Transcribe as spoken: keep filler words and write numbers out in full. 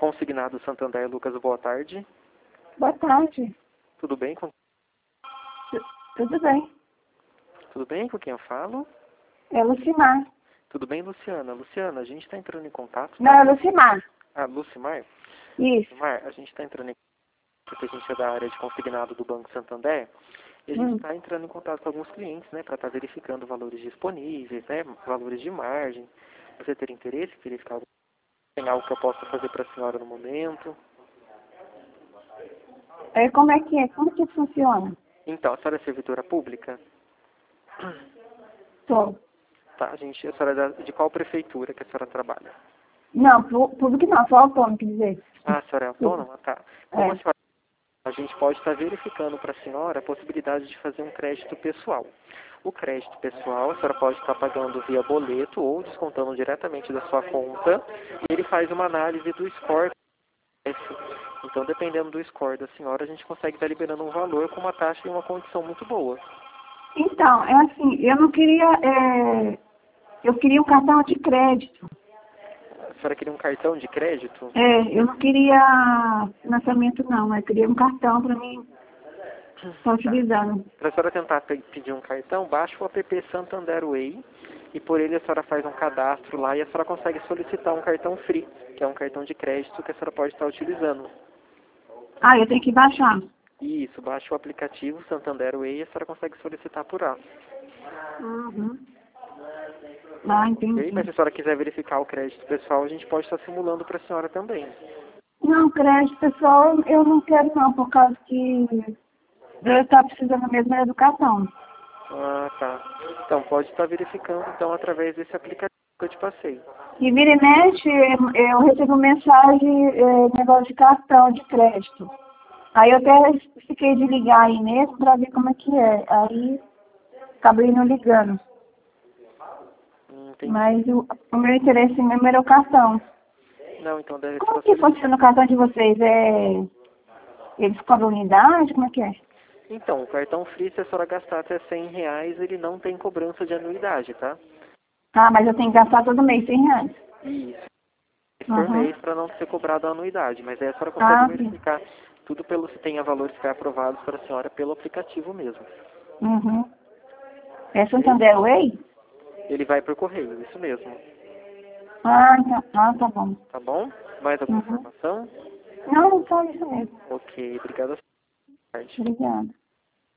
Consignado Santander, Lucas, boa tarde. Boa tarde. Tudo bem? Com... Tu- Tudo bem. Tudo bem com quem eu falo? É Lucimar. Tudo bem, Luciana? Luciana, a gente está entrando em contato. Tá? Não, é Lucimar. Ah, Lucimar? Isso. Lucimar, a gente está entrando em contato porque a gente é da área de consignado do Banco Santander e a gente Hum. está entrando em contato com alguns clientes, né, para estar verificando valores disponíveis, né, valores de margem. Você ter interesse em verificar algo? Tem algo que eu possa fazer para a senhora no momento? É, como é que é? Como que funciona? Então, a senhora é servidora pública? Sou. Tá, a gente, a senhora é da, de qual prefeitura que a senhora trabalha? Não, pu- público não, só autônomo, quer dizer. Ah, a senhora é autônoma? Tá. Como a É. senhora, a gente pode estar verificando para a senhora a possibilidade de fazer um crédito pessoal. O crédito pessoal, a senhora pode estar pagando via boleto ou descontando diretamente da sua conta, e ele faz uma análise do score. Então, dependendo do score da senhora, a gente consegue estar liberando um valor com uma taxa e uma condição muito boa. Então, é assim, eu não queria, é, eu queria um cartão de crédito. A senhora queria um cartão de crédito? É, eu não queria financiamento não, eu queria um cartão para mim estar utilizando. Para a senhora tentar pe- pedir um cartão, baixa o app Santander Way e por ele a senhora faz um cadastro lá e a senhora consegue solicitar um cartão free, que é um cartão de crédito que a senhora pode estar utilizando. Ah, eu tenho que baixar. Isso, baixa o aplicativo Santander Way e a senhora consegue solicitar por lá. Uhum. Ah, Ok? entendi. Mas se a senhora quiser verificar o crédito pessoal, a gente pode estar simulando para a senhora também. Não, crédito pessoal eu não quero não, por causa que eu estou precisando mesmo da educação. Ah, tá. Então, pode estar verificando então através desse aplicativo que eu te passei. E vira e mexe, eh, eu recebo mensagem, eh, negócio de cartão de crédito. Aí eu até fiquei de ligar aí mesmo para ver como é que é. Aí acabei não ligando. Hum, Entendi. Mas o, o meu interesse mesmo era o cartão. Não, então deve Como estar que solicitando. funciona o cartão de vocês? É, eles cobram unidade? Como é que é? Então, o cartão free, se a senhora gastar até cem reais, ele não tem cobrança de anuidade, tá? Ah, mas eu tenho que gastar todo mês cem reais. Isso. Por Uhum. mês para não ser cobrado a anuidade, mas aí a senhora consegue Ah, sim. verificar tudo pelo se tenha valores que aprovados para a senhora pelo aplicativo mesmo. Uhum. É Ok? Santander Way? Ele vai por correio, isso mesmo. Ah, então, ah, tá bom. Tá bom? Mais alguma Uhum. informação? Não, só isso mesmo. Ok, obrigado. Obrigada.